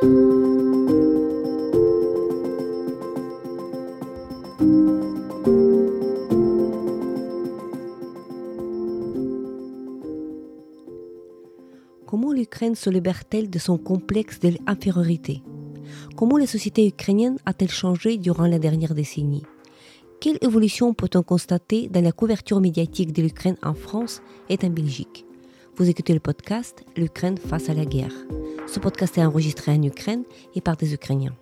Comment l'Ukraine se libère-t-elle de son complexe de l'infériorité? Comment la société ukrainienne a-t-elle changé durant la dernière décennie? Quelle évolution peut-on constater dans la couverture médiatique de l'Ukraine en France et en Belgique? Vous écoutez le podcast « L'Ukraine face à la guerre ». Ce podcast est enregistré en Ukraine et par des Ukrainiens.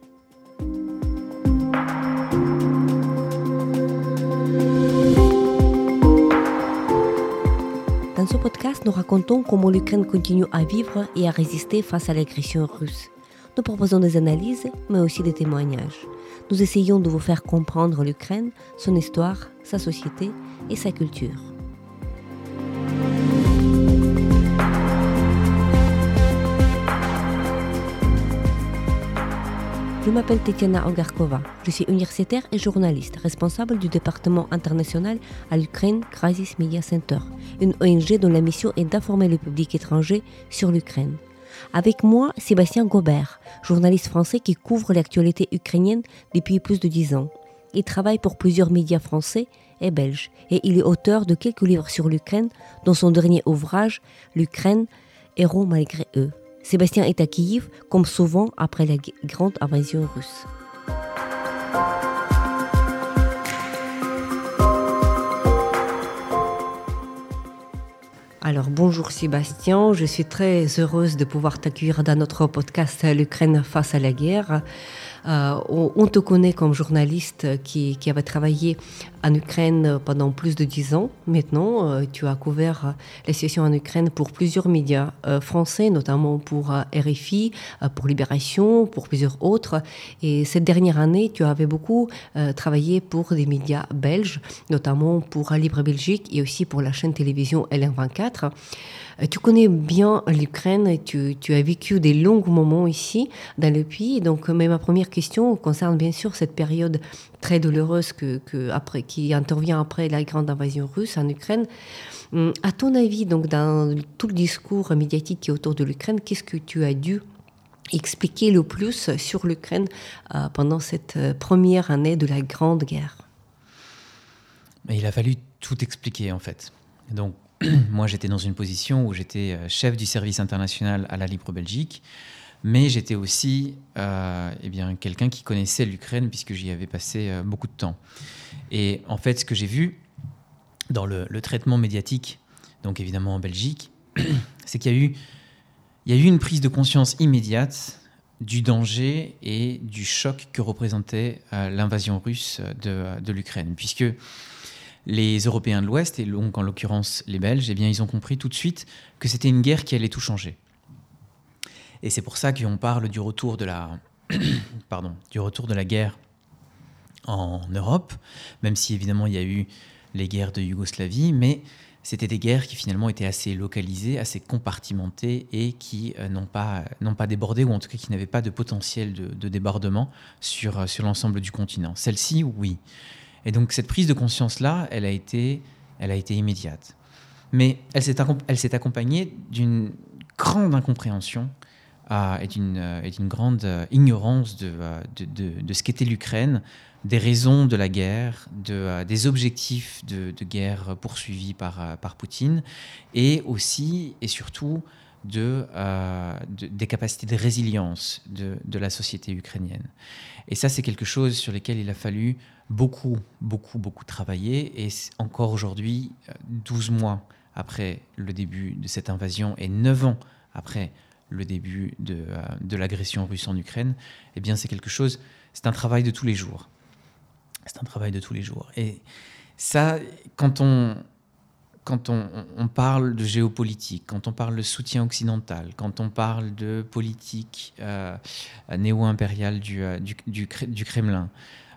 Dans ce podcast, nous racontons comment l'Ukraine continue à vivre et à résister face à l'agression russe. Nous proposons des analyses, mais aussi des témoignages. Nous essayons de vous faire comprendre l'Ukraine, son histoire, sa société et sa culture. Je m'appelle Tetiana Ogarkova. Je suis universitaire et journaliste, responsable du département international à l'Ukraine Crisis Media Center, une ONG dont la mission est d'informer le public étranger sur l'Ukraine. Avec moi, Sébastien Gobert, journaliste français qui couvre l'actualité ukrainienne depuis plus de 10 ans. Il travaille pour plusieurs médias français et belges et il est auteur de quelques livres sur l'Ukraine, dont son dernier ouvrage, L'Ukraine, héros malgré eux. Sébastien est à Kiev, comme souvent après la grande invasion russe. Alors bonjour Sébastien, je suis très heureuse de pouvoir t'accueillir dans notre podcast L'Ukraine face à la guerre. On te connaît comme journaliste qui avait travaillé en Ukraine pendant plus de 10 ans. Maintenant, tu as couvert la situation en Ukraine pour plusieurs médias français, notamment pour RFI, pour Libération, pour plusieurs autres. Et cette dernière année, tu avais beaucoup travaillé pour des médias belges, notamment pour Libre Belgique et aussi pour la chaîne télévision LN24. Tu connais bien l'Ukraine, tu as vécu des longs moments ici dans le pays. Donc, mais ma première question concerne bien sûr cette période très douloureuse qui intervient après la grande invasion russe en Ukraine. À ton avis, donc dans tout le discours médiatique qui est autour de l'Ukraine, qu'est-ce que tu as dû expliquer le plus sur l'Ukraine pendant cette première année de la Grande Guerre? Il a fallu tout expliquer en fait. Donc, moi, j'étais dans une position où j'étais chef du service international à la Libre Belgique, mais j'étais aussi quelqu'un qui connaissait l'Ukraine puisque j'y avais passé beaucoup de temps. Et en fait, ce que j'ai vu dans le traitement médiatique, donc évidemment en Belgique, c'est qu'il y a eu une prise de conscience immédiate du danger et du choc que représentait l'invasion russe de l'Ukraine, puisque les Européens de l'Ouest, et donc en l'occurrence les Belges, ils ont compris tout de suite que c'était une guerre qui allait tout changer. Et c'est pour ça qu'on parle du retour de la guerre en Europe, même si évidemment il y a eu les guerres de Yougoslavie, mais c'était des guerres qui finalement étaient assez localisées, assez compartimentées et qui n'ont pas débordé, ou en tout cas qui n'avaient pas de potentiel de débordement sur l'ensemble du continent. Celle-ci, oui. Et donc cette prise de conscience-là, elle a été immédiate. Mais elle s'est accompagnée d'une grande incompréhension et d'une grande ignorance de ce qu'était l'Ukraine, des raisons de la guerre, des objectifs de guerre poursuivis par Poutine, et aussi et surtout des capacités de résilience de la société ukrainienne. Et ça, c'est quelque chose sur lequel il a fallu beaucoup travailler. Et encore aujourd'hui, 12 mois après le début de cette invasion et 9 ans après le début de l'agression russe en Ukraine, c'est un travail de tous les jours. Et ça, quand on parle de géopolitique, quand on parle de soutien occidental, quand on parle de politique néo-impériale du Kremlin,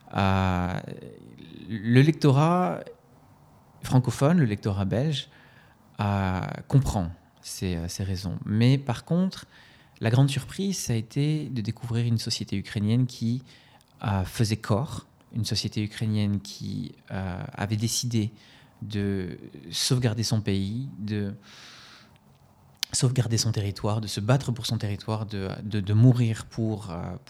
le lectorat francophone, le lectorat belge, comprend ces raisons. Mais par contre, la grande surprise, ça a été de découvrir une société ukrainienne qui faisait corps, une société ukrainienne qui avait décidé de sauvegarder son pays, de sauvegarder son territoire, de se battre pour son territoire, de mourir pour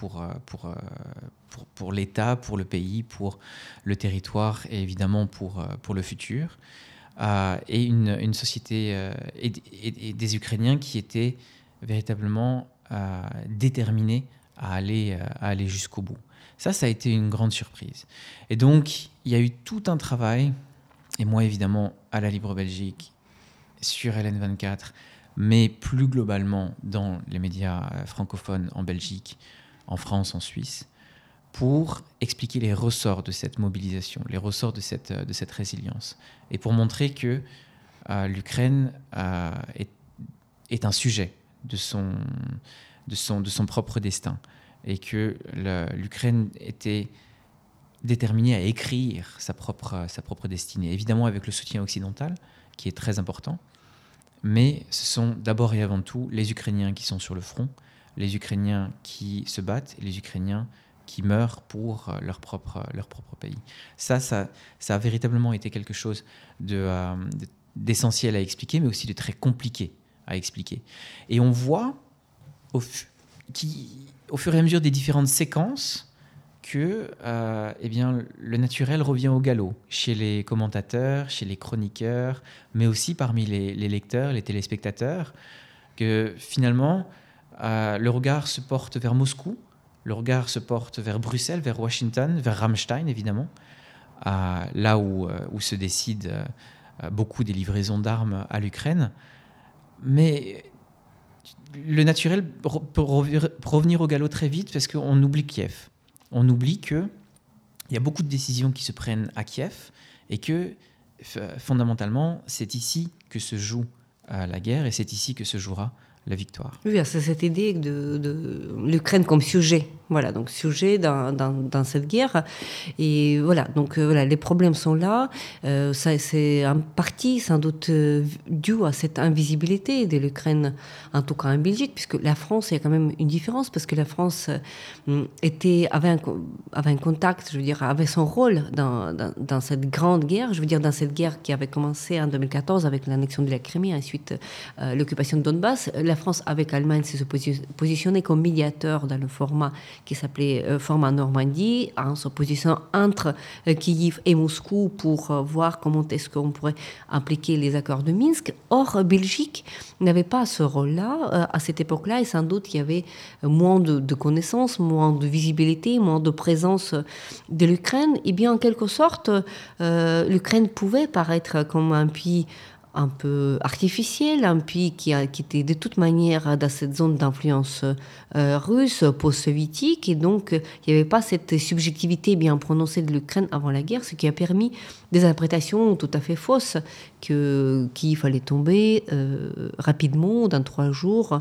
l'État, pour le pays, pour le territoire et évidemment pour le futur. Et une société et des Ukrainiens qui étaient véritablement déterminés à aller jusqu'au bout. Ça a été une grande surprise. Et donc, il y a eu tout un travail, et moi évidemment à la Libre Belgique, sur LN24, mais plus globalement dans les médias francophones en Belgique, en France, en Suisse, pour expliquer les ressorts de cette mobilisation, les ressorts de cette résilience, et pour montrer que l'Ukraine est un sujet de son propre destin, et que l'Ukraine était déterminée à écrire sa propre destinée, évidemment avec le soutien occidental, qui est très important, mais ce sont d'abord et avant tout les Ukrainiens qui sont sur le front, les Ukrainiens qui se battent, et les Ukrainiens qui meurent pour leur propre pays. Ça a véritablement été quelque chose d'essentiel à expliquer, mais aussi de très compliqué à expliquer. Et on voit, au fur et à mesure des différentes séquences, que le naturel revient au galop chez les commentateurs, chez les chroniqueurs, mais aussi parmi les lecteurs, les téléspectateurs, que finalement, le regard se porte vers Moscou, le regard se porte vers Bruxelles, vers Washington, vers Rammstein, évidemment, là où se décident beaucoup des livraisons d'armes à l'Ukraine. Mais le naturel peut revenir au galop très vite parce qu'on oublie Kiev. On oublie qu'il y a beaucoup de décisions qui se prennent à Kiev et que, fondamentalement, c'est ici que se joue la guerre et c'est ici que se jouera la victoire. Oui, c'est cette idée de l'Ukraine comme sujet, voilà, donc sujet dans cette guerre. Et voilà, donc voilà, les problèmes sont là. Ça, c'est en partie sans doute dû à cette invisibilité de l'Ukraine, en tout cas en Belgique, puisque la France, il y a quand même une différence, parce que la France avait un contact, je veux dire, avait son rôle dans cette grande guerre, je veux dire, dans cette guerre qui avait commencé en 2014 avec l'annexion de la Crimée, ensuite l'occupation de Donbass. La France, avec l'Allemagne, s'est positionnée comme médiateur dans le format qui s'appelait format Normandie, en se positionnant entre Kiev et Moscou pour voir comment est-ce qu'on pourrait appliquer les accords de Minsk. Or, Belgique n'avait pas ce rôle-là à cette époque-là, et sans doute il y avait moins de connaissances, moins de visibilité, moins de présence de l'Ukraine. Et bien, en quelque sorte, l'Ukraine pouvait paraître comme un pays un peu artificiel, un pays qui était de toute manière dans cette zone d'influence russe, post-soviétique, et donc il n'y avait pas cette subjectivité bien prononcée de l'Ukraine avant la guerre, ce qui a permis des interprétations tout à fait fausses qu'il fallait tomber rapidement, dans 3 jours.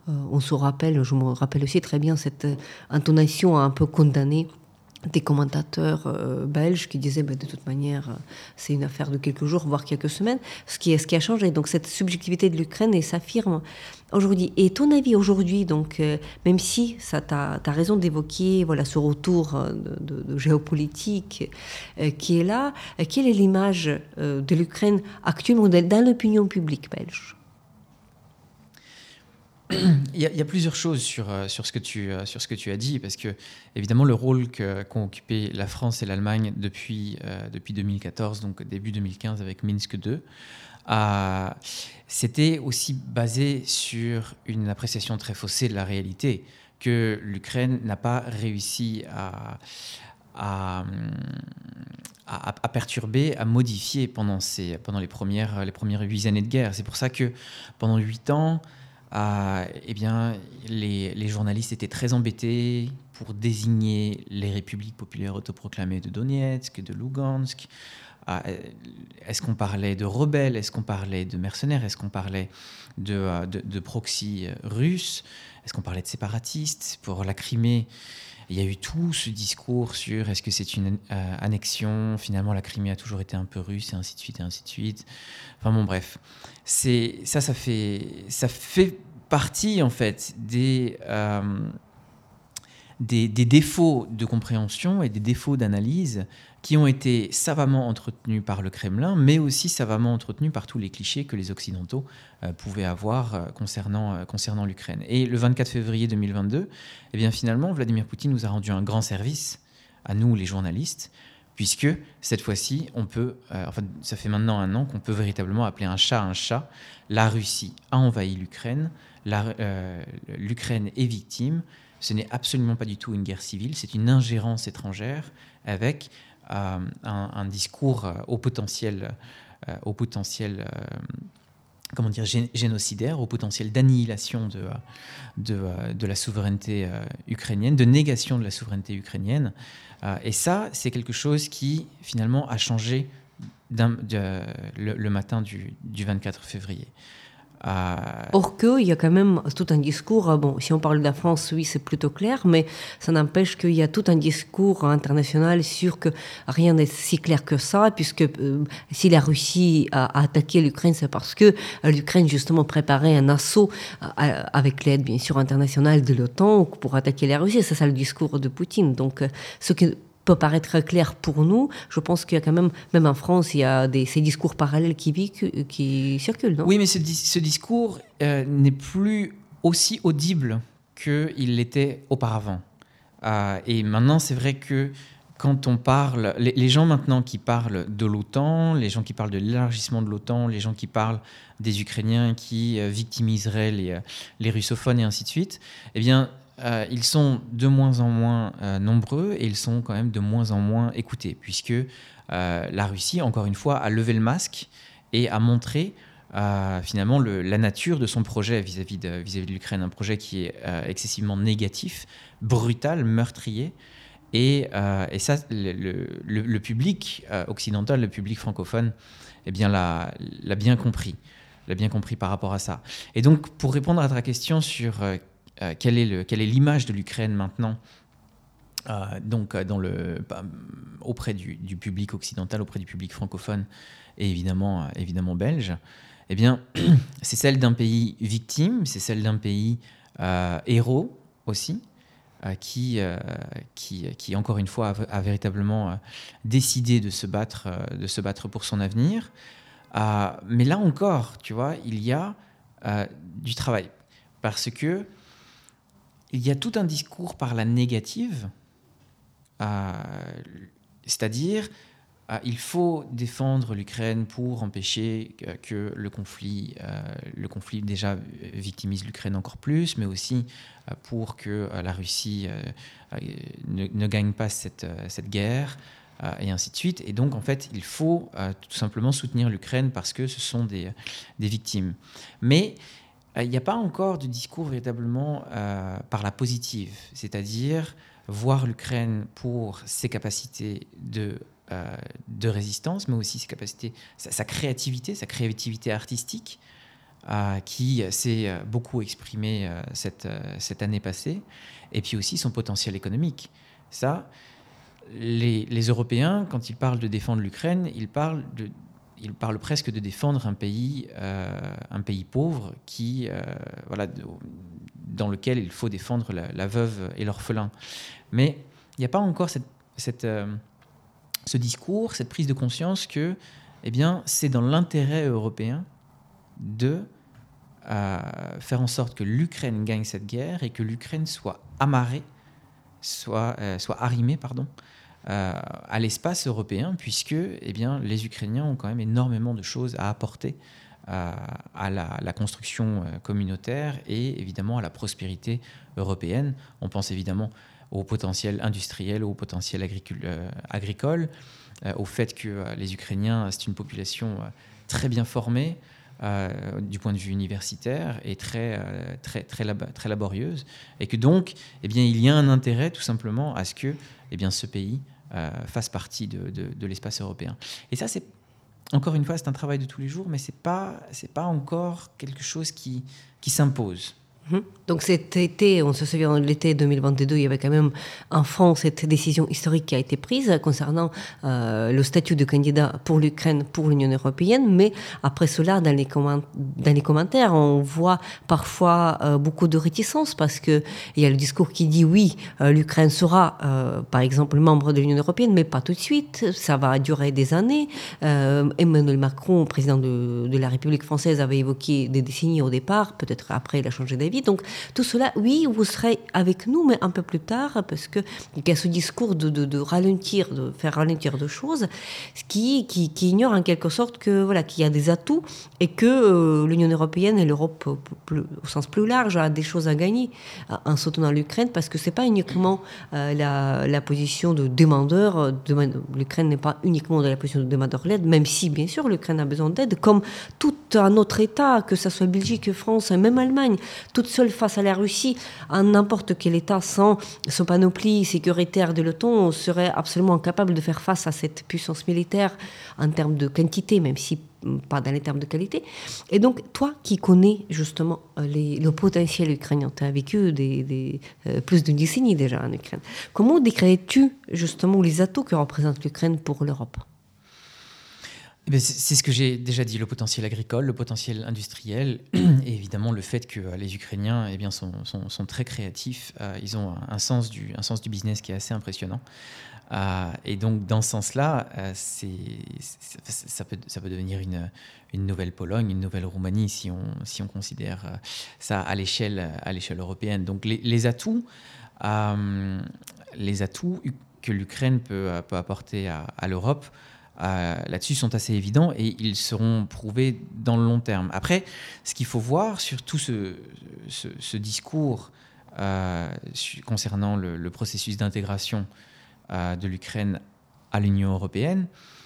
Je me rappelle aussi très bien cette intonation un peu condamnée des commentateurs belges qui disaient de toute manière c'est une affaire de quelques jours voire quelques semaines, ce qui a changé. Donc cette subjectivité de l'Ukraine, elle s'affirme aujourd'hui. Et ton avis aujourd'hui, donc même si ça t'as raison d'évoquer voilà ce retour de géopolitique qui est là, quelle est l'image de l'Ukraine actuellement dans l'opinion publique belge? Il y a plusieurs choses sur ce que tu as dit, parce que évidemment le rôle qu'ont occupé la France et l'Allemagne depuis 2014, donc début 2015 avec Minsk II, c'était aussi basé sur une appréciation très faussée de la réalité, que l'Ukraine n'a pas réussi à perturber, à modifier pendant les premières 8 années de guerre. C'est pour ça que pendant 8 ans, les journalistes étaient très embêtés pour désigner les républiques populaires autoproclamées de Donetsk, de Lugansk. Est-ce qu'on parlait de rebelles? Est-ce qu'on parlait de mercenaires? Est-ce qu'on parlait de proxy russes? Est-ce qu'on parlait de séparatistes? Pour la Crimée, il y a eu tout ce discours sur est-ce que c'est une annexion? Finalement, la Crimée a toujours été un peu russe, et ainsi de suite, et ainsi de suite. Enfin bon, bref. Ça fait partie, en fait, des des défauts de compréhension et des défauts d'analyse qui ont été savamment entretenus par le Kremlin, mais aussi savamment entretenus par tous les clichés que les Occidentaux pouvaient avoir concernant l'Ukraine. Et le 24 février 2022, eh bien, finalement, Vladimir Poutine nous a rendu un grand service, à nous les journalistes, puisque cette fois-ci, on peut, ça fait maintenant 1 an qu'on peut véritablement appeler un chat. La Russie a envahi l'Ukraine, l'Ukraine est victime. Ce n'est absolument pas du tout une guerre civile, c'est une ingérence étrangère avec un discours au potentiel génocidaire, au potentiel d'annihilation de la souveraineté ukrainienne, de négation de la souveraineté ukrainienne. Et ça, c'est quelque chose qui, finalement, a changé le matin du 24 février. Or qu'il y a quand même tout un discours, bon, si on parle de la France, oui, c'est plutôt clair, mais ça n'empêche qu'il y a tout un discours international sur que rien n'est si clair que ça, puisque si la Russie a attaqué l'Ukraine, c'est parce que l'Ukraine, justement, préparait un assaut avec l'aide, bien sûr, internationale de l'OTAN pour attaquer la Russie. C'est ça le discours de Poutine. Donc, ce qui peut paraître clair pour nous, je pense qu'il y a quand même en France, il y a ces discours parallèles qui circulent, non ? Oui, mais ce discours n'est plus aussi audible qu'il l'était auparavant. Et maintenant, c'est vrai que quand on parle, les gens maintenant qui parlent de l'OTAN, les gens qui parlent de l'élargissement de l'OTAN, les gens qui parlent des Ukrainiens qui victimiseraient les russophones et ainsi de suite, eh bien, ils sont de moins en moins nombreux et ils sont quand même de moins en moins écoutés, puisque la Russie, encore une fois, a levé le masque et a montré finalement la nature de son projet vis-à-vis de l'Ukraine, un projet qui est excessivement négatif, brutal, meurtrier. Et ça, le public occidental, le public francophone, eh bien, l'a bien compris. L'a bien compris par rapport à ça. Et donc, pour répondre à ta question sur quelle est l'image de l'Ukraine maintenant, auprès du public occidental, auprès du public francophone et évidemment belge, eh bien, c'est celle d'un pays victime, c'est celle d'un pays héros aussi, qui encore une fois a véritablement décidé de se battre pour son avenir. Mais là encore, tu vois, il y a du travail, parce que il y a tout un discours par la négative, c'est-à-dire il faut défendre l'Ukraine pour empêcher que le conflit déjà victimise l'Ukraine encore plus, mais aussi pour que la Russie ne gagne pas cette guerre, et ainsi de suite. Et donc, en fait, il faut tout simplement soutenir l'Ukraine parce que ce sont des victimes. Mais il n'y a pas encore de discours véritablement par la positive, c'est-à-dire voir l'Ukraine pour ses capacités de résistance, mais aussi ses capacités, sa créativité artistique, qui s'est beaucoup exprimée cette année passée, et puis aussi son potentiel économique. Ça, les Européens, quand ils parlent de défendre l'Ukraine, ils parlent presque de défendre un pays pauvre dans lequel il faut défendre la veuve et l'orphelin. Mais il n'y a pas encore ce discours, cette prise de conscience que, eh bien, c'est dans l'intérêt européen de faire en sorte que l'Ukraine gagne cette guerre et que l'Ukraine soit arrimée, à l'espace européen, puisque eh bien, les Ukrainiens ont quand même énormément de choses à apporter à la construction communautaire et évidemment à la prospérité européenne. On pense évidemment au potentiel industriel, au potentiel agricole, au fait que les Ukrainiens, c'est une population très bien formée du point de vue universitaire et très laborieuse, et que donc eh bien, il y a un intérêt tout simplement à ce que eh bien, ce pays fasse partie de l'espace européen. Et ça, c'est encore une fois, c'est un travail de tous les jours, mais c'est pas encore quelque chose qui s'impose. Donc cet été, on se souvient de l'été 2022, il y avait quand même en France cette décision historique qui a été prise concernant le statut de candidat pour l'Ukraine, pour l'Union européenne. Mais après cela, dans les commentaires, on voit parfois beaucoup de réticence parce qu'il y a le discours qui dit oui, l'Ukraine sera par exemple membre de l'Union européenne, mais pas tout de suite. Ça va durer des années. Emmanuel Macron, président de la République française, avait évoqué des décennies au départ. Peut-être après, il a changé d'avis. Donc, tout cela, oui, vous serez avec nous, mais un peu plus tard, parce qu'il y a ce discours de ralentir, de faire ralentir de choses, qui ignore en quelque sorte qu'il y a des atouts et que l'Union européenne et l'Europe, au sens plus large, a des choses à gagner en soutenant l'Ukraine, parce que ce n'est pas uniquement la position de demandeur. L'Ukraine n'est pas uniquement dans la position de demandeur d'aide, même si, bien sûr, l'Ukraine a besoin d'aide, comme tout un autre État, que ce soit Belgique, France, même Allemagne, toute seule face à la Russie, n'importe quel État sans son panoplie sécuritaire de l'OTAN serait absolument incapable de faire face à cette puissance militaire en termes de quantité, même si pas dans les termes de qualité. Et donc, toi qui connais justement le potentiel ukrainien, tu as vécu plus d'une décennie déjà en Ukraine, comment décrirais-tu justement les atouts que représente l'Ukraine pour l'Europe ? C'est ce que j'ai déjà dit, le potentiel agricole, le potentiel industriel, et évidemment le fait que les Ukrainiens sont très créatifs. Ils ont un sens du business qui est assez impressionnant. Et donc dans ce sens-là, ça peut devenir une nouvelle Pologne, une nouvelle Roumanie si on considère ça à l'échelle européenne. Donc les atouts que l'Ukraine peut apporter à l'Europe, là-dessus sont assez évidents et ils seront prouvés dans le long terme. Après, ce qu'il faut voir sur tout ce discours concernant le processus d'intégration de l'Ukraine à l'Union européenne,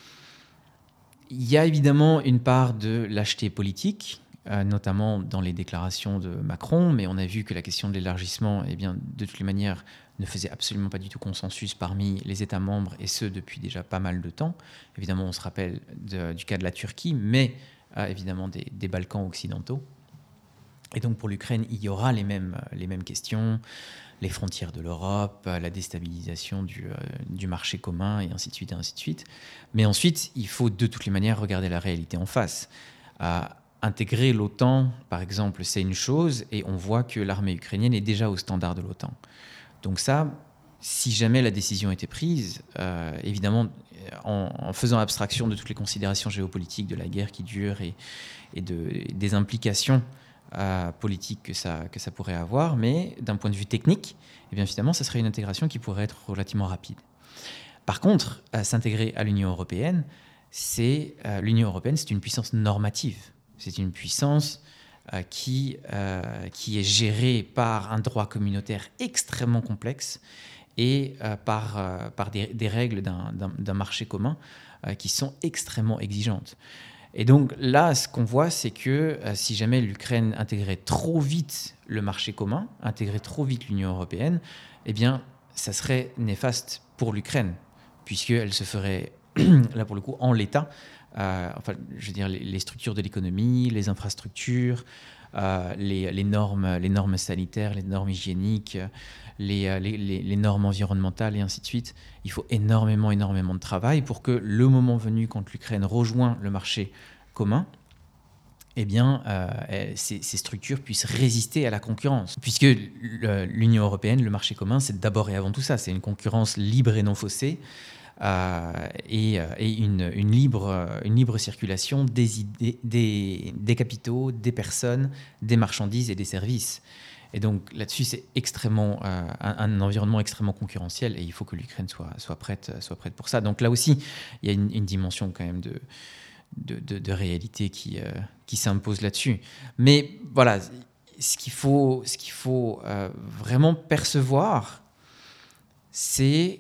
il y a évidemment une part de lâcheté politique, notamment dans les déclarations de Macron, mais on a vu que la question de l'élargissement, de toutes les manières, ne faisait absolument pas du tout consensus parmi les États membres, et ce depuis déjà pas mal de temps. Évidemment, on se rappelle du cas de la Turquie, mais évidemment des Balkans occidentaux. Et donc pour l'Ukraine, il y aura les mêmes questions, les frontières de l'Europe, la déstabilisation du marché commun, et ainsi de suite, et ainsi de suite. Mais ensuite, il faut de toutes les manières regarder la réalité en face. Intégrer l'OTAN, par exemple, c'est une chose, et on voit que l'armée ukrainienne est déjà au standard de l'OTAN. Donc ça, si jamais la décision était prise, évidemment, en faisant abstraction de toutes les considérations géopolitiques de la guerre qui dure et des implications politiques que ça pourrait avoir, mais d'un point de vue technique, finalement, ça serait une intégration qui pourrait être relativement rapide. Par contre, s'intégrer à l'Union européenne, l'Union européenne, c'est une puissance normative. C'est une puissance qui est gérée par un droit communautaire extrêmement complexe et par des règles d'un marché commun qui sont extrêmement exigeantes. Et donc là, ce qu'on voit, c'est que si jamais l'Ukraine intégrait trop vite le marché commun, intégrait trop vite l'Union européenne, ça serait néfaste pour l'Ukraine, puisqu'elle se ferait, là pour le coup, en l'état, les structures de l'économie, les infrastructures, les normes sanitaires, les normes hygiéniques, les normes environnementales et ainsi de suite. Il faut énormément de travail pour que le moment venu, quand l'Ukraine rejoint le marché commun, ces structures puissent résister à la concurrence. Puisque l'Union européenne, le marché commun, c'est d'abord et avant tout ça. C'est une concurrence libre et non faussée. Et une libre circulation des idées, des capitaux, des personnes, des marchandises et des services. Et donc là-dessus, c'est un environnement extrêmement concurrentiel, et il faut que l'Ukraine soit prête pour ça. Donc là aussi, il y a une dimension quand même de réalité qui s'impose là-dessus. Mais voilà, ce qu'il faut vraiment percevoir, c'est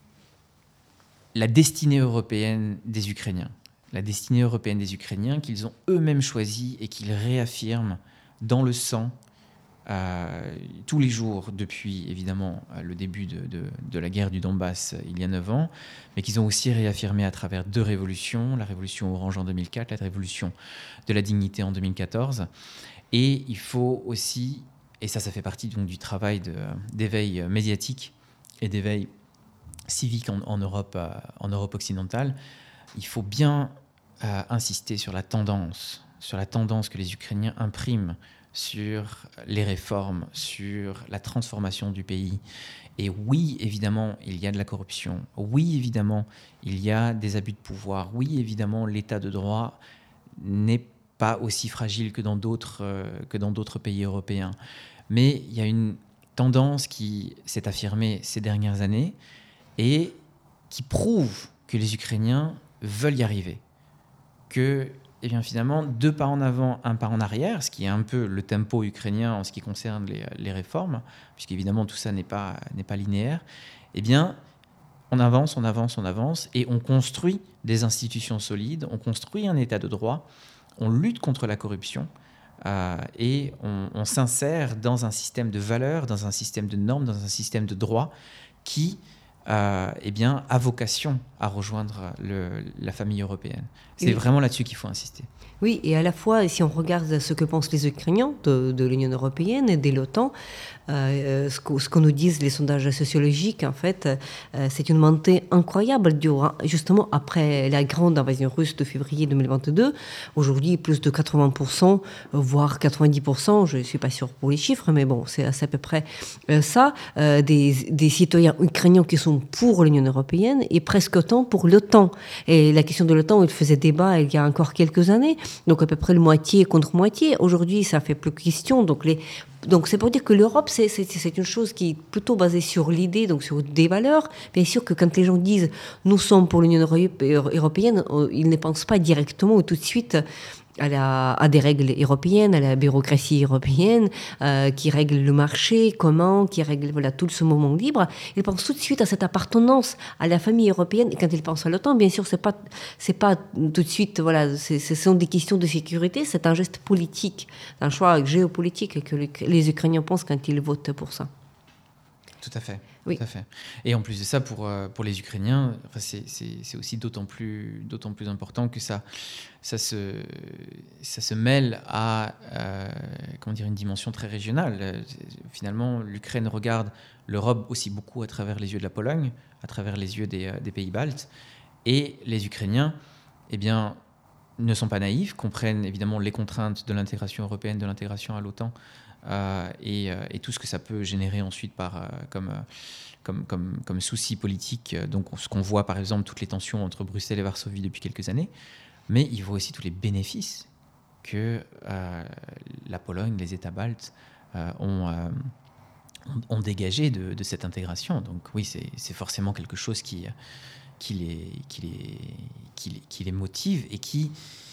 la destinée européenne des Ukrainiens. La destinée européenne des Ukrainiens qu'ils ont eux-mêmes choisie et qu'ils réaffirment dans le sang tous les jours depuis, évidemment, le début de la guerre du Donbass il y a 9 ans, mais qu'ils ont aussi réaffirmé à travers 2 révolutions, la révolution orange en 2004, la révolution de la dignité en 2014. Et il faut aussi et ça fait partie donc du travail d'éveil médiatique et d'éveil civique en Europe occidentale, il faut bien insister sur la tendance que les Ukrainiens impriment sur les réformes, sur la transformation du pays. Et oui, évidemment, il y a de la corruption. Oui, évidemment, il y a des abus de pouvoir. Oui, évidemment, l'état de droit n'est pas aussi fragile que dans d'autres pays européens. Mais il y a une tendance qui s'est affirmée ces dernières années et qui prouve que les Ukrainiens veulent y arriver. Que, eh bien, finalement, 2 pas en avant, 1 pas en arrière, ce qui est un peu le tempo ukrainien en ce qui concerne les réformes, puisqu'évidemment tout ça n'est pas linéaire, eh bien, on avance, et on construit des institutions solides, on construit un état de droit, on lutte contre la corruption, et on s'insère dans un système de valeurs, dans un système de normes, dans un système de droit qui eh bien, a vocation à rejoindre la famille européenne. C'est vraiment là-dessus qu'il faut insister. Oui, et à la fois, si on regarde ce que pensent les Ukrainiens de l'Union européenne et de l'OTAN, ce que nous disent les sondages sociologiques, en fait, c'est une montée incroyable justement après la grande invasion russe de février 2022. Aujourd'hui, plus de 80%, voire 90%, je ne suis pas sûre pour les chiffres, mais bon, c'est à peu près ça, des citoyens ukrainiens qui sont pour l'Union européenne et presque autant pour l'OTAN. Et la question de l'OTAN, il faisait débat il y a encore quelques années, donc à peu près le moitié contre moitié. Aujourd'hui, ça fait plus question. Donc c'est pour dire que l'Europe, c'est une chose qui est plutôt basée sur l'idée, donc sur des valeurs. Bien sûr que quand les gens disent « nous sommes pour l'Union européenne », ils ne pensent pas directement ou tout de suite à des règles européennes, à la bureaucratie européenne, qui règle le marché, qui règle tout ce moment libre. Ils pensent tout de suite à cette appartenance à la famille européenne. Et quand ils pensent à l'OTAN, bien sûr, c'est pas tout de suite, ce sont des questions de sécurité, c'est un geste politique, un choix géopolitique que les Ukrainiens pensent quand ils votent pour ça. Tout à fait. Oui. Tout à fait. Et en plus de ça, pour les Ukrainiens, c'est aussi d'autant plus important que ça se mêle à une dimension très régionale. Finalement, l'Ukraine regarde l'Europe aussi beaucoup à travers les yeux de la Pologne, à travers les yeux des pays baltes. Et les Ukrainiens, eh bien, ne sont pas naïfs, comprennent évidemment les contraintes de l'intégration européenne, de l'intégration à l'OTAN, et tout ce que ça peut générer ensuite comme souci politique. Donc ce qu'on voit par exemple, toutes les tensions entre Bruxelles et Varsovie depuis quelques années, mais il voit aussi tous les bénéfices que la Pologne, les États baltes ont dégagé de cette intégration. Donc oui, c'est forcément quelque chose qui les motive et qui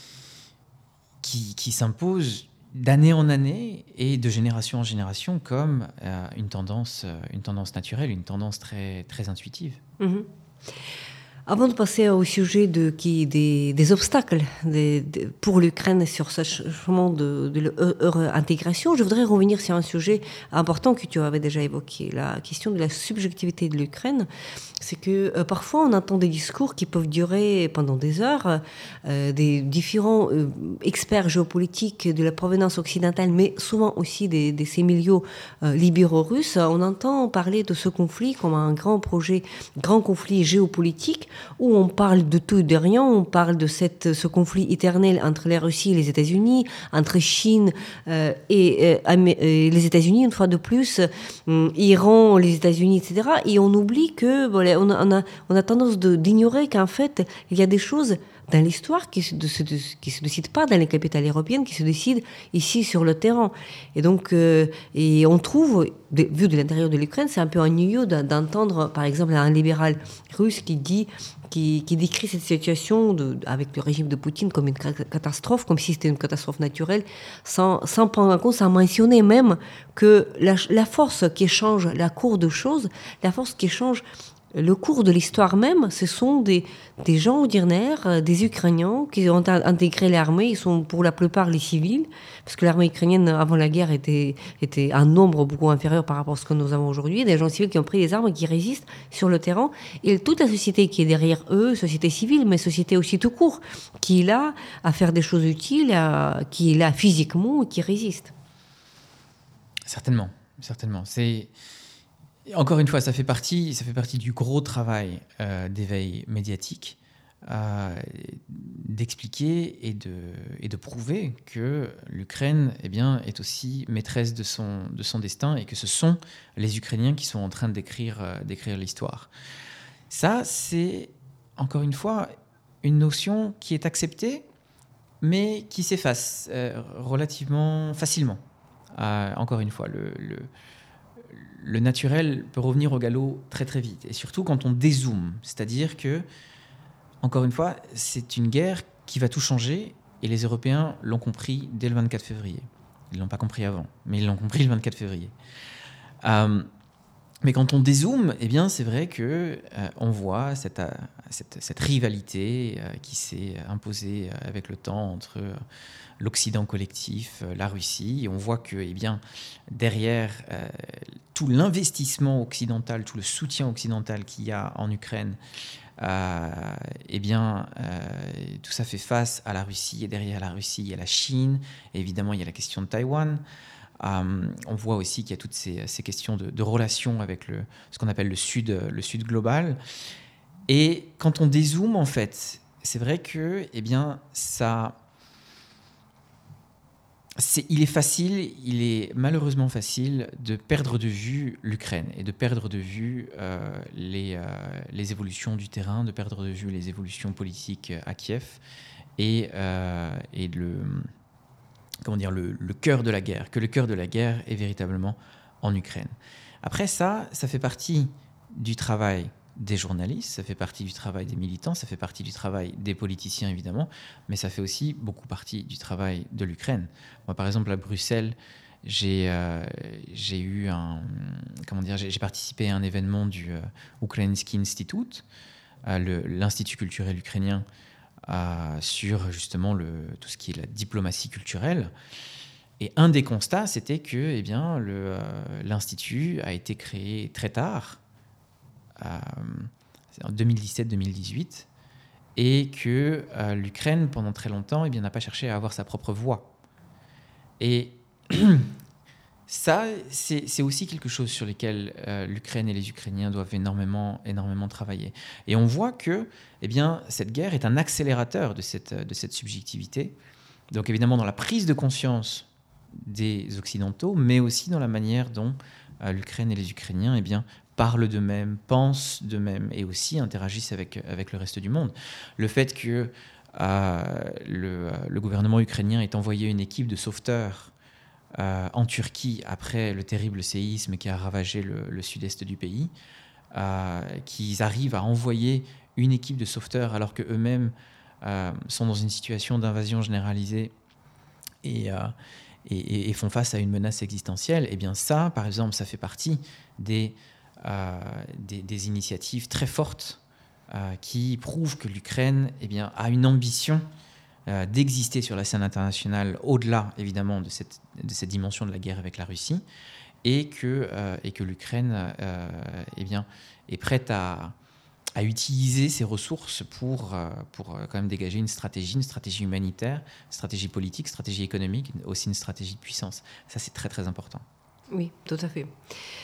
s'impose d'année en année et de génération en génération comme une tendance naturelle, une tendance très, très intuitive. Mm-hmm. Avant de passer au sujet des obstacles pour l'Ukraine sur ce chemin de leur intégration, je voudrais revenir sur un sujet important que tu avais déjà évoqué, la question de la subjectivité de l'Ukraine. C'est que parfois on entend des discours qui peuvent durer pendant des heures, des différents experts géopolitiques de la provenance occidentale, mais souvent aussi de ces milieux libéraux russes. On entend parler de ce conflit comme un grand conflit géopolitique, où on parle de tout et de rien, on parle de ce conflit éternel entre la Russie et les États-Unis, entre Chine et les États-Unis, une fois de plus, Iran, les États-Unis, etc. Et on oublie que, on a tendance d'ignorer qu'en fait, il y a des choses dans l'histoire qui se décident pas dans les capitales européennes, qui se décident ici sur le terrain. Et donc, et on trouve, vu de l'intérieur de l'Ukraine, c'est un peu ennuyeux d'entendre, par exemple, un libéral russe qui décrit cette situation avec le régime de Poutine comme une catastrophe, comme si c'était une catastrophe naturelle, sans prendre en compte, sans mentionner même que la force qui change la cour de choses, la force qui change le cours de l'histoire même, ce sont des gens ordinaires, des Ukrainiens qui ont intégré l'armée. Ils sont pour la plupart les civils, parce que l'armée ukrainienne avant la guerre était un nombre beaucoup inférieur par rapport à ce que nous avons aujourd'hui. Des gens civils qui ont pris les armes et qui résistent sur le terrain. Et toute la société qui est derrière eux, société civile, mais société aussi tout court, qui est là à faire des choses utiles, qui est là physiquement et qui résiste. Certainement, certainement. Encore une fois, ça fait partie du gros travail d'éveil médiatique, d'expliquer et de prouver que l'Ukraine est aussi maîtresse de son destin et que ce sont les Ukrainiens qui sont en train d'écrire l'histoire. Ça, c'est, encore une fois, une notion qui est acceptée, mais qui s'efface relativement facilement. Encore une fois, le naturel peut revenir au galop très très vite, et surtout quand on dézoome, c'est-à-dire que, encore une fois, c'est une guerre qui va tout changer, et les Européens l'ont compris dès le 24 février. Ils ne l'ont pas compris avant, mais ils l'ont compris le 24 février. Mais quand on dézoome, c'est vrai qu'on voit cette rivalité qui s'est imposée avec le temps entre l'Occident collectif, la Russie. Et on voit que derrière tout l'investissement occidental, tout le soutien occidental qu'il y a en Ukraine, tout ça fait face à la Russie. Et derrière la Russie, il y a la Chine. Et évidemment, il y a la question de Taïwan. On voit aussi qu'il y a toutes ces questions de relations avec ce qu'on appelle le Sud global. Et quand on dézoome, en fait, c'est vrai que, il est malheureusement facile de perdre de vue l'Ukraine et de perdre de vue les évolutions du terrain, de perdre de vue les évolutions politiques à Kiev et le cœur de la guerre, que le cœur de la guerre est véritablement en Ukraine. Après ça fait partie du travail des journalistes, ça fait partie du travail des militants, ça fait partie du travail des politiciens évidemment, mais ça fait aussi beaucoup partie du travail de l'Ukraine. Moi par exemple à Bruxelles, j'ai participé à un événement du Ukrainsky Institute, l'Institut culturel ukrainien, sur justement tout ce qui est la diplomatie culturelle. Et un des constats, c'était que l'Institut a été créé très tard, en 2017-2018, et que l'Ukraine, pendant très longtemps, n'a pas cherché à avoir sa propre voix. Et ça, c'est aussi quelque chose sur lequel l'Ukraine et les Ukrainiens doivent énormément travailler. Et on voit que cette guerre est un accélérateur de cette subjectivité. Donc évidemment dans la prise de conscience des Occidentaux, mais aussi dans la manière dont l'Ukraine et les Ukrainiens parlent d'eux-mêmes, pensent d'eux-mêmes et aussi interagissent avec le reste du monde. Le fait que le gouvernement ukrainien ait envoyé une équipe de sauveteurs en Turquie après le terrible séisme qui a ravagé le sud-est du pays, qu'ils arrivent à envoyer une équipe de sauveteurs alors qu'eux-mêmes sont dans une situation d'invasion généralisée et font face à une menace existentielle, ça, par exemple, ça fait partie des initiatives très fortes qui prouvent que l'Ukraine a une ambition d'exister sur la scène internationale au-delà, évidemment, de cette dimension de la guerre avec la Russie, et que l'Ukraine est prête à utiliser ses ressources pour quand même dégager une stratégie humanitaire, stratégie politique, stratégie économique, aussi une stratégie de puissance. Ça, c'est très, très important. Oui, tout à fait.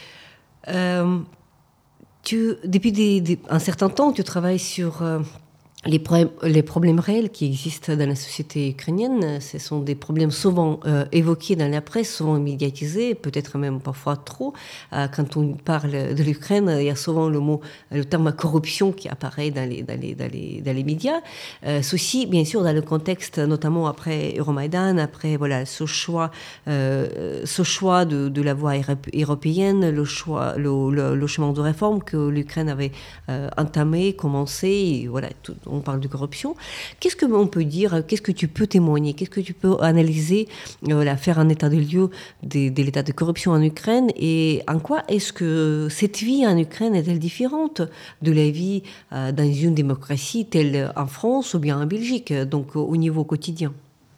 Depuis un certain temps, tu travailles sur les problèmes réels qui existent dans la société ukrainienne. Ce sont des problèmes souvent évoqués dans la presse, souvent médiatisés, peut-être même parfois trop. Quand on parle de l'Ukraine, il y a souvent le terme corruption qui apparaît dans les médias. Ceci, bien sûr, dans le contexte, notamment après Euromaïdan, après ce choix de la voie européenne, le chemin de réforme que l'Ukraine avait entamé, commencé, et on parle de corruption. Qu'est-ce que on peut dire? Qu'est-ce que tu peux témoigner? Qu'est-ce que tu peux analyser, faire un état de lieu de l'état de corruption en Ukraine? Et en quoi est-ce que cette vie en Ukraine est-elle différente de la vie dans une démocratie telle en France ou bien en Belgique, donc au niveau quotidien?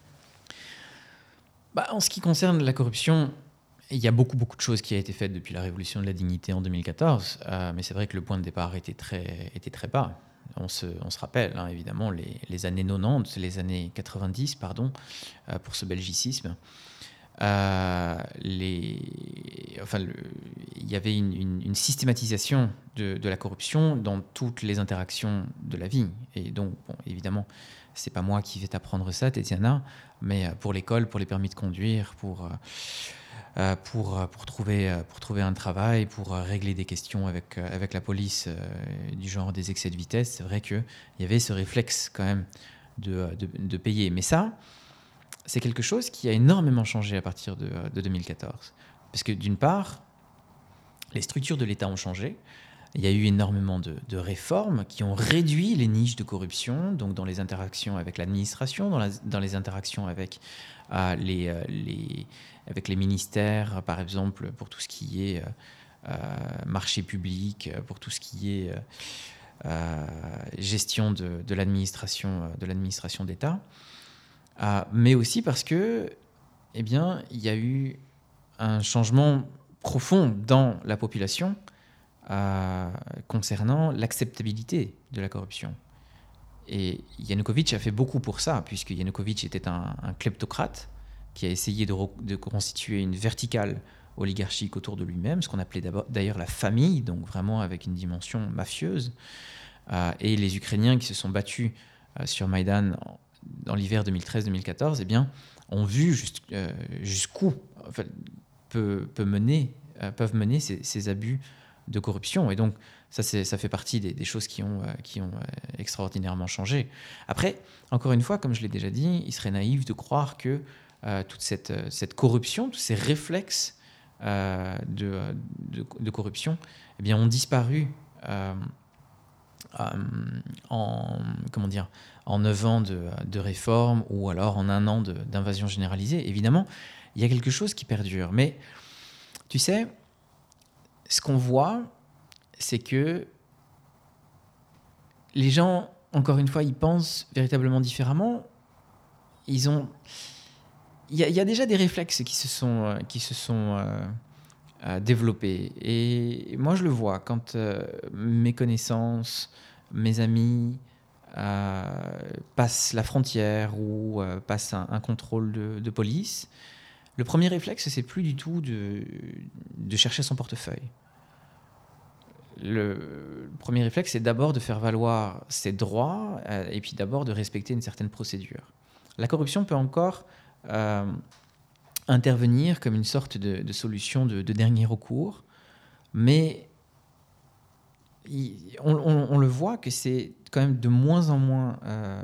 En ce qui concerne la corruption, il y a beaucoup de choses qui ont été faites depuis la Révolution de la dignité en 2014, mais c'est vrai que le point de départ était très bas. On se rappelle évidemment les années 90, les années 90, pour ce belgicisme. Les il y avait une systématisation de la corruption dans toutes les interactions de la vie. Et donc, bon, évidemment, c'est pas moi qui vais t'apprendre ça, Tatiana, mais pour l'école, pour les permis de conduire, pour trouver un travail, pour régler des questions avec la police du genre des excès de vitesse, c'est vrai qu'il y avait ce réflexe quand même de payer. Mais ça, c'est quelque chose qui a énormément changé à partir de 2014. Parce que d'une part, les structures de l'État ont changé. Il y a eu énormément de réformes qui ont réduit les niches de corruption, donc dans les interactions avec l'administration, dans les interactions avec avec les ministères, par exemple, pour tout ce qui est marché public, pour tout ce qui est gestion de l'administration d'État, mais aussi parce que, eh bien, il y a eu un changement profond dans la population concernant l'acceptabilité de la corruption. Et Yanukovych a fait beaucoup pour ça, puisque Yanukovych était un kleptocrate qui a essayé de constituer une verticale oligarchique autour de lui-même, ce qu'on appelait d'ailleurs la famille, donc vraiment avec une dimension mafieuse. Et les Ukrainiens qui se sont battus sur Maïdan dans l'hiver 2013-2014, eh bien, ont vu jusqu'où peuvent mener ces abus de corruption. Et donc, ça fait partie des choses qui ont extraordinairement changé. Après, encore une fois, comme je l'ai déjà dit, il serait naïf de croire que toute cette corruption, tous ces réflexes de corruption, eh bien, ont disparu en 9 ans de réforme ou alors en 1 an d'invasion généralisée. Évidemment, il y a quelque chose qui perdure. Mais tu sais, ce qu'on voit, c'est que les gens, encore une fois, ils pensent véritablement différemment. Il y a déjà des réflexes qui se sont développés. Et moi, je le vois quand mes connaissances, mes amis passent la frontière ou passent un contrôle de police. Le premier réflexe, c'est plus du tout de chercher son portefeuille. Le premier réflexe, c'est d'abord de faire valoir ses droits et puis d'abord de respecter une certaine procédure. La corruption peut encore intervenir comme une sorte de solution de dernier recours, mais on le voit que c'est quand même de moins en moins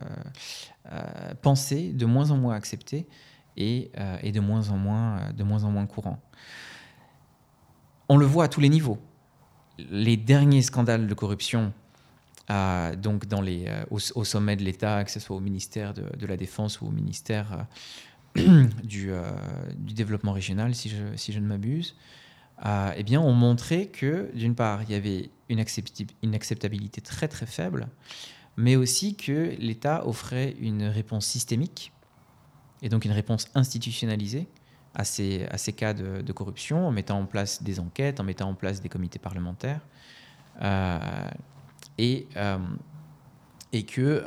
pensé, de moins en moins accepté et de moins en moins courant. On le voit à tous les niveaux. Les derniers scandales de corruption, donc au sommet de l'État, que ce soit au ministère de la Défense ou au ministère du Développement régional, si je ne m'abuse, eh bien, ont montré que, d'une part, il y avait une acceptabilité très très faible, mais aussi que l'État offrait une réponse systémique et donc une réponse institutionnalisée à ces cas de corruption, en mettant en place des enquêtes, en mettant en place des comités parlementaires, et que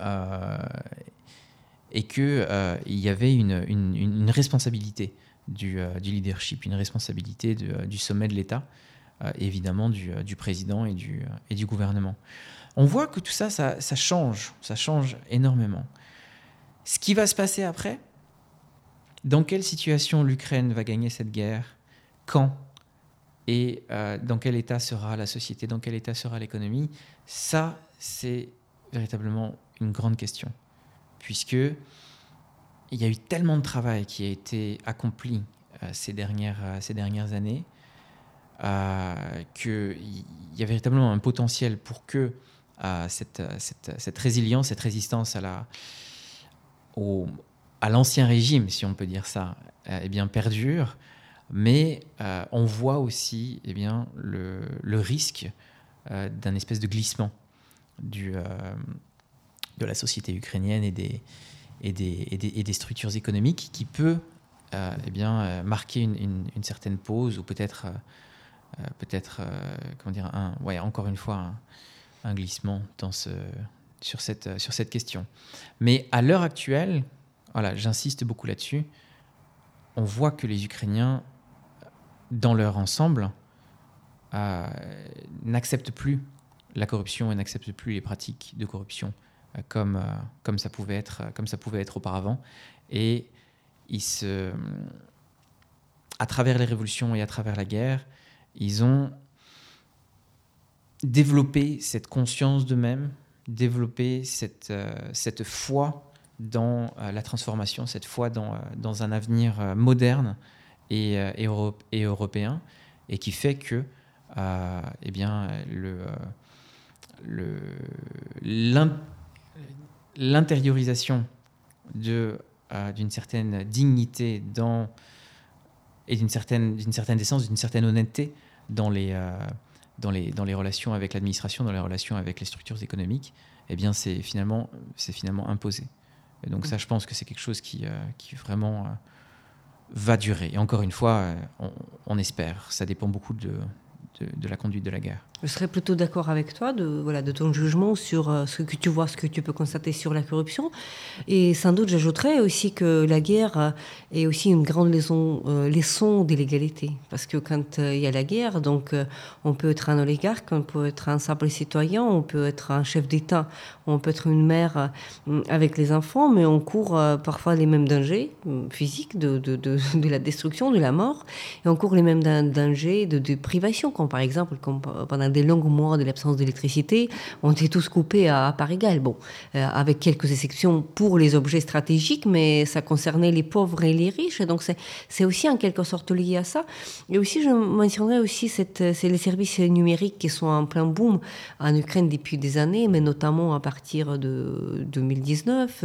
il y avait une responsabilité du leadership, une responsabilité du sommet de l'État, évidemment du président et du gouvernement. On voit que tout ça change énormément. Ce qui va se passer après, dans quelle situation l'Ukraine va gagner cette guerre, quand, et dans quel état sera la société, dans quel état sera l'économie, ça, c'est véritablement une grande question. Puisque il y a eu tellement de travail qui a été accompli ces dernières années qu'il y a véritablement un potentiel pour que cette résilience, cette résistance à l'ancien régime, si on peut dire ça, eh bien, perdure. Mais on voit aussi eh bien, le risque d'un espèce de glissement de la société ukrainienne et des structures économiques qui peut eh bien, marquer une certaine pause ou peut-être encore une fois un glissement sur cette question. Mais à l'heure actuelle, voilà, j'insiste beaucoup là-dessus, on voit que les Ukrainiens dans leur ensemble, n'acceptent plus la corruption et n'acceptent plus les pratiques de corruption comme ça pouvait être auparavant. Et à travers les révolutions et à travers la guerre, ils ont développé cette conscience d'eux-mêmes, développé cette foi dans la transformation, cette foi dans un avenir moderne et européen, et qui fait que l'intériorisation d'une certaine dignité et d'une certaine décence, d'une certaine honnêteté dans les relations avec l'administration, dans les relations avec les structures économiques, c'est finalement imposé. Et donc ça, je pense que c'est quelque chose qui vraiment va durer. Et encore une fois, on espère. Ça dépend beaucoup de la conduite de la guerre. Je serais plutôt d'accord avec toi de ton jugement sur ce que tu vois, ce que tu peux constater sur la corruption. Et sans doute, j'ajouterais aussi que la guerre est aussi une grande leçon d'illégalité. Parce que quand il y a la guerre, donc on peut être un oligarque, on peut être un simple citoyen, on peut être un chef d'État, on peut être une mère avec les enfants, mais on court parfois les mêmes dangers physiques de la destruction, de la mort, et on court les mêmes dangers de privation, comme par exemple pendant des longs mois de l'absence d'électricité, on était tous coupés à part égale. Bon, avec quelques exceptions pour les objets stratégiques, mais ça concernait les pauvres et les riches. Donc c'est aussi en quelque sorte lié à ça. Et aussi, je mentionnerais aussi c'est les services numériques qui sont en plein boom en Ukraine depuis des années, mais notamment à partir de 2019,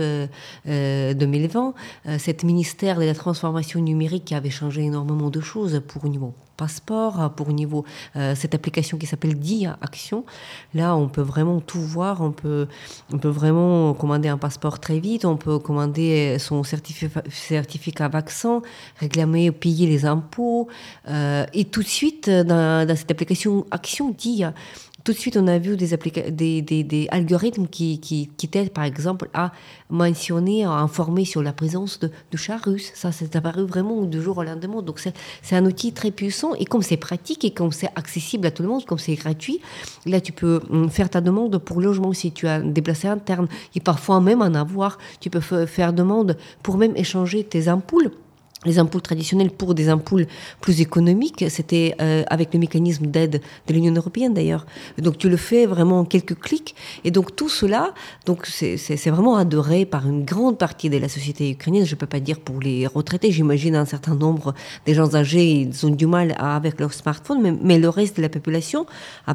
2020. Cet ministère de la transformation numérique qui avait changé énormément de choses pour au niveau passeport, pour au niveau cette application qui s'appelle DIA Action. Là, on peut vraiment tout voir. On peut vraiment commander un passeport très vite. On peut commander son certificat vaccin, réclamer, payer les impôts. Et tout de suite, dans cette application Action DIA, tout de suite, on a vu des algorithmes qui t'aident, par exemple, à mentionner, à informer sur la présence de chats russes. Ça, c'est apparu vraiment du jour au lendemain. Donc, c'est un outil très puissant. Et comme c'est pratique et comme c'est accessible à tout le monde, comme c'est gratuit, là, tu peux faire ta demande pour logement si tu as un déplacé interne. Et parfois, même en avoir, tu peux faire demande pour même échanger tes ampoules. Les ampoules traditionnelles pour des ampoules plus économiques, c'était avec le mécanisme d'aide de l'Union européenne d'ailleurs. Donc tu le fais vraiment en quelques clics. Et donc tout cela, donc c'est vraiment adoré par une grande partie de la société ukrainienne. Je ne peux pas dire pour les retraités, j'imagine un certain nombre des gens âgés, ils ont du mal avec leur smartphone, mais le reste de la population, à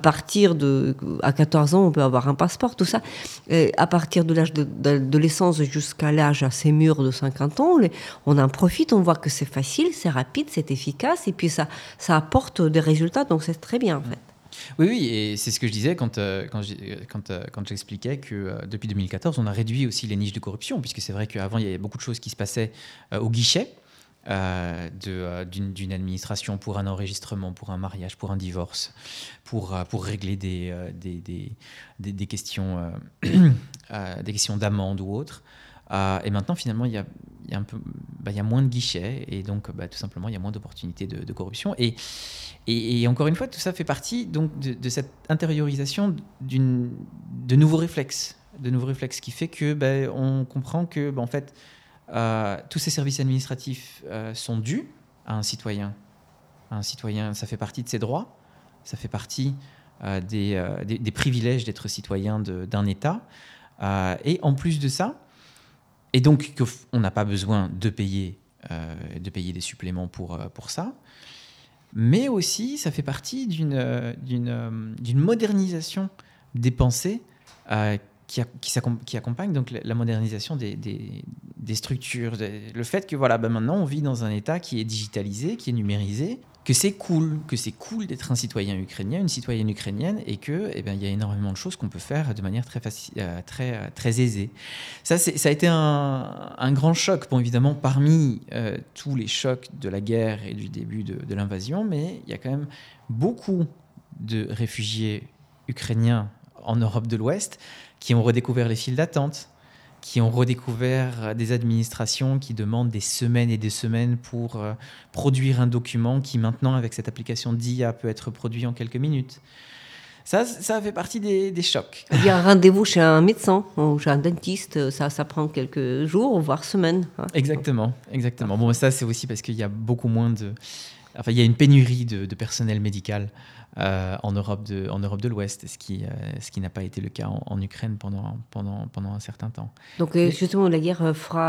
14 ans, on peut avoir un passeport, tout ça. À partir de l'âge de l'essence jusqu'à l'âge assez mûr de 50 ans, on en profite, on voit que c'est facile, c'est rapide, c'est efficace, et puis ça apporte des résultats, donc c'est très bien en fait. Oui, et c'est ce que je disais quand j'expliquais que depuis 2014, on a réduit aussi les niches de corruption, puisque c'est vrai qu'avant, il y avait beaucoup de choses qui se passaient au guichet d'une administration pour un enregistrement, pour un mariage, pour un divorce, pour régler des questions d'amende ou autres. Et maintenant, finalement, il y a moins de guichets et donc tout simplement, il y a moins d'opportunités de corruption. Et encore une fois, tout ça fait partie donc, de cette intériorisation de nouveaux réflexes qui fait que on comprend que en fait, tous ces services administratifs sont dus à un citoyen. Ça fait partie de ses droits, ça fait partie des privilèges d'être citoyen d'un État. Et en plus de ça, et donc on n'a pas besoin de payer des suppléments pour ça, mais aussi ça fait partie d'une modernisation des pensées qui accompagne donc la modernisation des structures, le fait que maintenant on vit dans un État qui est digitalisé, qui est numérisé, que c'est cool d'être un citoyen ukrainien, une citoyenne ukrainienne, et que il y a énormément de choses qu'on peut faire de manière très facile, très aisée. Ça a été un grand choc, évidemment parmi tous les chocs de la guerre et du début de l'invasion, mais il y a quand même beaucoup de réfugiés ukrainiens en Europe de l'Ouest qui ont redécouvert les files d'attente, qui ont redécouvert des administrations qui demandent des semaines et des semaines pour produire un document qui maintenant, avec cette application d'IA, peut être produit en quelques minutes. Ça fait partie des chocs. Il y a un rendez-vous chez un médecin ou chez un dentiste, ça prend quelques jours, voire semaines. Exactement. Bon, ça, c'est aussi parce qu'il y a beaucoup moins de... Enfin, il y a une pénurie de personnel médical en Europe de l'Ouest, ce qui n'a pas été le cas en Ukraine pendant un certain temps. Donc justement, la guerre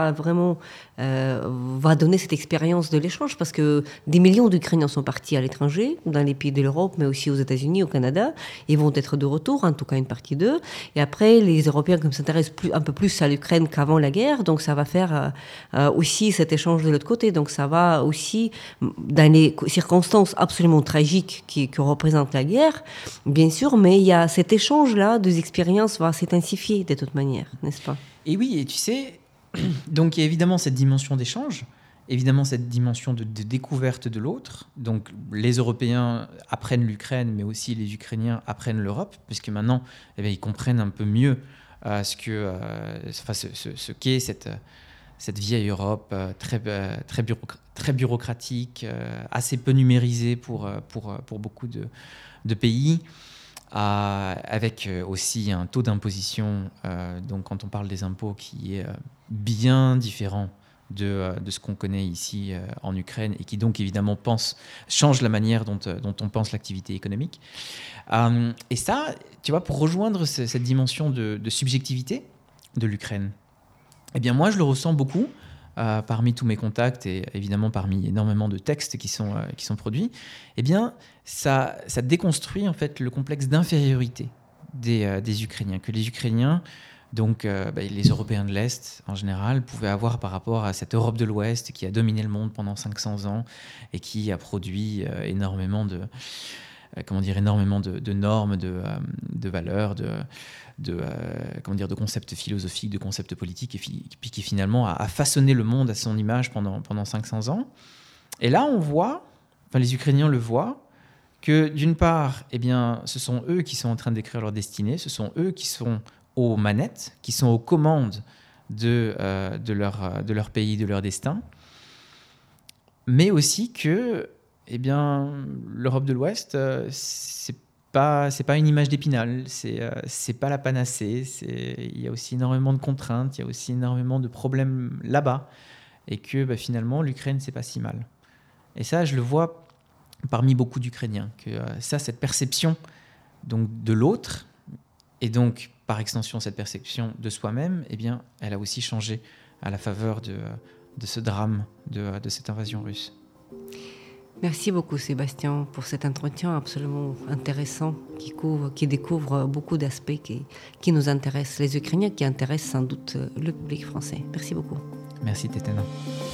va donner cette expérience de l'échange, parce que des millions d'Ukrainiens sont partis à l'étranger, dans les pays de l'Europe, mais aussi aux États-Unis, au Canada. Ils vont être de retour, en tout cas une partie d'eux. Et après, les Européens s'intéressent un peu plus à l'Ukraine qu'avant la guerre, donc ça va faire aussi cet échange de l'autre côté. Donc ça va aussi, dans les circonstances absolument tragiques que représente la guerre, bien sûr, mais il y a cet échange-là des expériences va s'intensifier de toute manière, n'est-ce pas? Et oui, et tu sais, donc il y a évidemment cette dimension d'échange, évidemment cette dimension de découverte de l'autre. Donc les Européens apprennent l'Ukraine, mais aussi les Ukrainiens apprennent l'Europe, puisque maintenant, ils comprennent un peu mieux ce qu'est cette vieille Europe très bureaucratique, assez peu numérisée pour beaucoup de pays, avec aussi un taux d'imposition, donc quand on parle des impôts, qui est bien différent de ce qu'on connaît ici en Ukraine, et qui donc évidemment change la manière dont on pense l'activité économique. Et ça, tu vois, pour rejoindre cette dimension de subjectivité de l'Ukraine, eh bien moi je le ressens beaucoup parmi tous mes contacts, et évidemment parmi énormément de textes qui sont produits. Eh bien ça déconstruit en fait le complexe d'infériorité des Ukrainiens, que les Ukrainiens, donc les Européens de l'Est en général, pouvaient avoir par rapport à cette Europe de l'Ouest qui a dominé le monde pendant 500 ans et qui a produit énormément de normes, de valeurs, de concepts philosophiques, de concepts politiques, et puis qui finalement a façonné le monde à son image pendant 500 ans. Et là, les Ukrainiens le voient, que d'une part, eh bien, ce sont eux qui sont en train d'écrire leur destinée, ce sont eux qui sont aux manettes, qui sont aux commandes de leur pays, de leur destin, mais aussi que l'Europe de l'Ouest, c'est pas une image d'Épinal, c'est pas la panacée, il y a aussi énormément de contraintes, il y a aussi énormément de problèmes là-bas, et que finalement l'Ukraine, c'est pas si mal. Et ça, je le vois parmi beaucoup d'Ukrainiens, que cette perception donc de l'autre, et donc par extension cette perception de soi-même, eh bien, elle a aussi changé à la faveur de ce drame, de cette invasion russe. Merci beaucoup Sébastien pour cet entretien absolument intéressant qui découvre beaucoup d'aspects qui nous intéressent, les Ukrainiens, qui intéressent sans doute le public français. Merci beaucoup. Merci Tétana.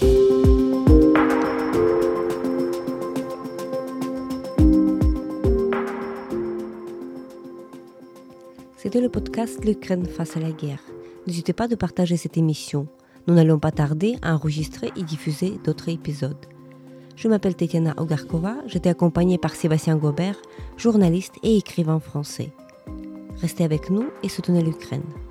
C'était le podcast L'Ukraine face à la guerre. N'hésitez pas de partager cette émission. Nous n'allons pas tarder à enregistrer et diffuser d'autres épisodes. Je m'appelle Tetiana Ogarkova, j'étais accompagnée par Sébastien Gobert, journaliste et écrivain français. Restez avec nous et soutenez l'Ukraine.